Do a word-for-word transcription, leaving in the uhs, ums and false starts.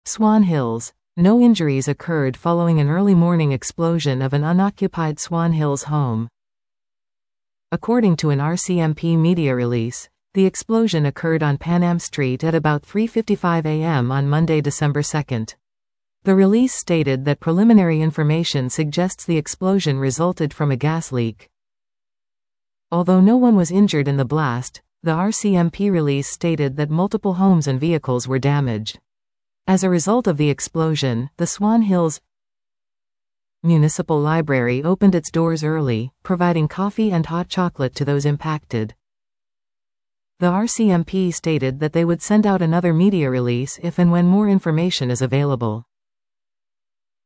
Swan Hills. No injuries occurred following an early morning explosion of an unoccupied Swan Hills home. According to an R C M P media release, the explosion occurred on Panam Street at about three fifty-five a m on Monday, December second. The release stated that preliminary information suggests the explosion resulted from a gas leak. Although no one was injured in the blast, the R C M P release stated that multiple homes and vehicles were damaged. As a result of the explosion, the Swan Hills Municipal Library opened its doors early, providing coffee and hot chocolate to those impacted. The R C M P stated that they would send out another media release if and when more information is available.